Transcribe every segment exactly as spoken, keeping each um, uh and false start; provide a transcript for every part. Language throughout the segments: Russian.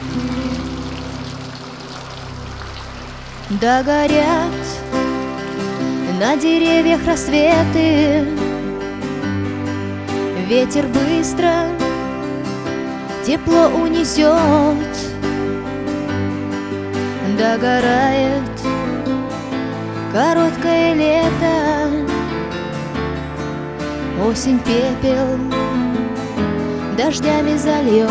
Догорят на деревьях рассветы, ветер быстро тепло унесет. Догорает короткое лето, осень пепел дождями зальет.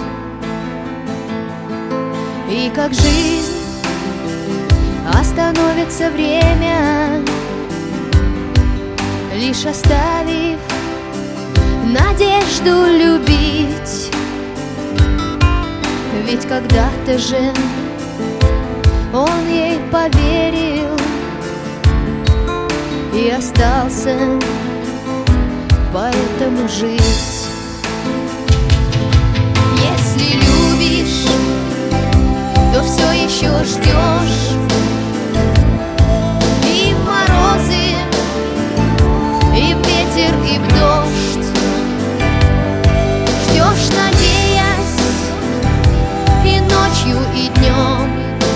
И как жизнь остановится время, лишь оставив надежду любить. Ведь когда-то же он ей поверил и остался поэтому жить. Если любишь, то все еще ждешь и в морозы, и в ветер, и в дождь. Ждешь, надеясь, и ночью, и днем,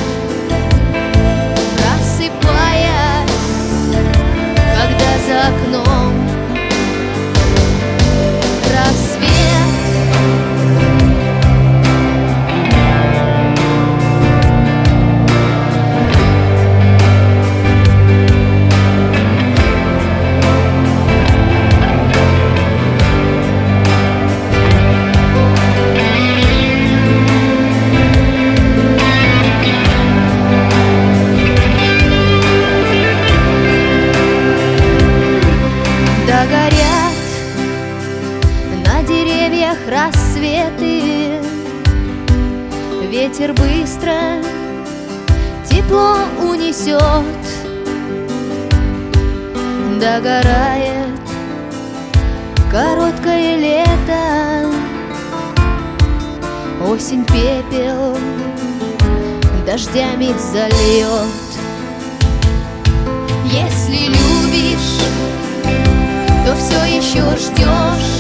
просыпаясь, когда за окном рассвет. Догорят на деревьях рассветы, ветер быстро тепло унесет. Догорает короткое лето, осень пепел дождями зальет. Если любишь, то все еще ждешь